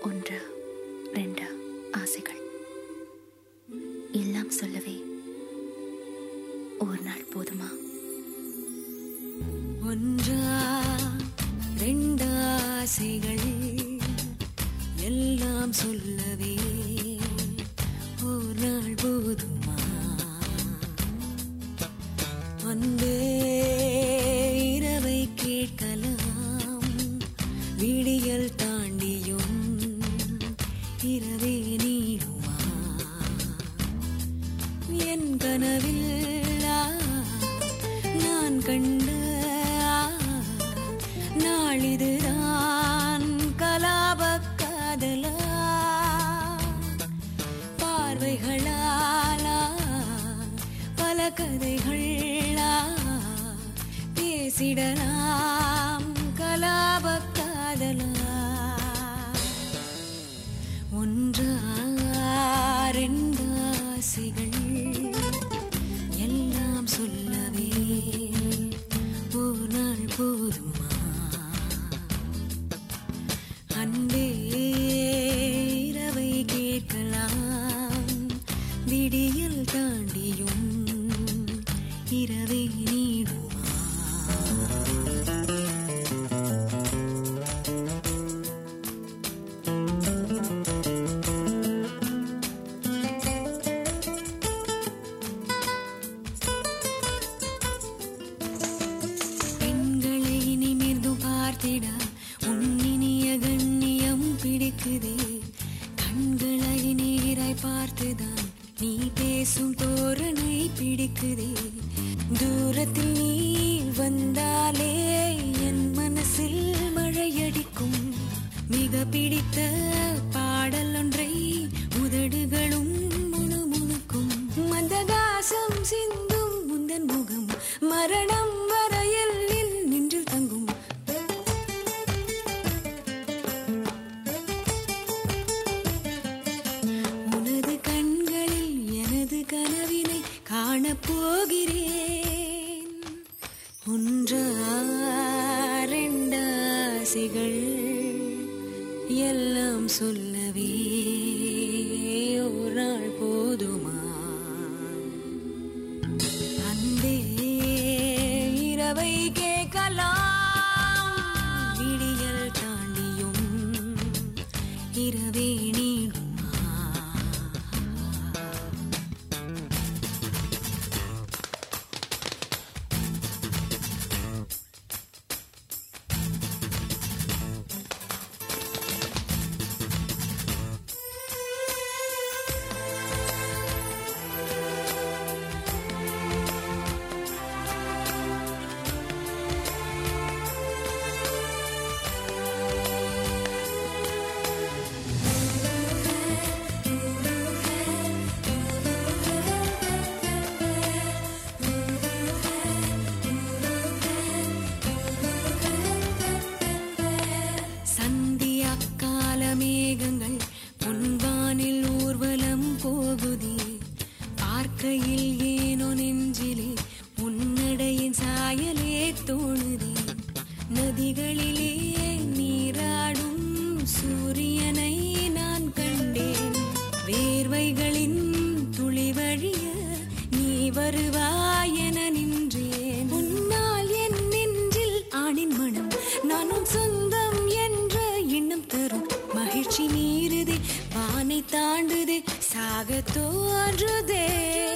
ஒன்று ரெண்டு ஆசைகள் எல்லாம் சொல்லவே ஒரு நாள் போதுமா? ஒன்றா ரெண்டு ஆசைகள் எல்லாம் சொல்லவே ஒரு நாள் போதுமா? அன்பே இரவை கேட்கலாம், விடியல் தாண்டியும் இரவே நீடுமா? என் கனவில் நான் கண்ட நாளிதுதான் கலாப காதலா, பார்வைகளாலா பல கதைகளா பேசிடலாம் கலாப காதலா. ஒன்றா ரெண்டு ஆசைகள் எல்லாம் சொல்லவே ஒரு நாள் போதுமா? அன்பே இரவை கேட்கலாம், விடியல் தாண்டியும் இரவை நீடுமா? பெண்களை நிமிர்ந்து பார்த்திட உன்னினிய கண்ணியம் பிடிக்குதே, கண்களை நேராய் பார்த்துதான் நீ பேசும் தோரணை பிடிக்குதே. தூரத்தில் நீ வந்தாலே என் மனசில் மழையடிக்கும், மிக பிடித்த பாடல் ஒன்றை உதடுகளும் முணுமுணுக்கும். மந்தகாசம் சிந்தும் முந்தன் முகம் மரணம் வரையில் நின்று தங்கும். உனது கண்களில் எனது கனவினை காணப்போகிறேன். ஒன்றா ரெண்டு ஆசைகள் எல்லாம் சொல்லவே ஒரு நாள் போதுமா? அன்பே இரவை கேட்கலாம், விடியல் தாண்டியும் இரவே நீடுமா? மேகங்கள் பொன்வானில் ஊர்வலம் போகுதே, பார்க்கையில் ஏனோ நெஞ்சிலே உன்னடையின் சாயலே தோணுதே. நதிகளிலே நீராடும் சூரியனை நான் கண்டேன், வேர்வைகளின் துளி வழிய நீ வருவாய் என நின்றேன். உன்னால் என் நெஞ்சில் ஆணின் மனம், நானும் சொந்தம் என்ற எண்ணம் தரும் மகிழ்ச்சி மீறுதே, வானை தாண்டுதே, சாக தோன்றுதே.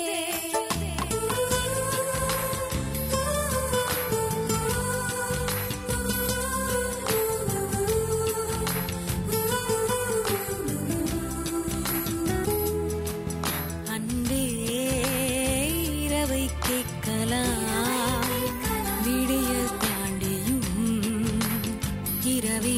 அன்பே இரவை கேட்கலாம், விடியல் தாண்டியும் இரவே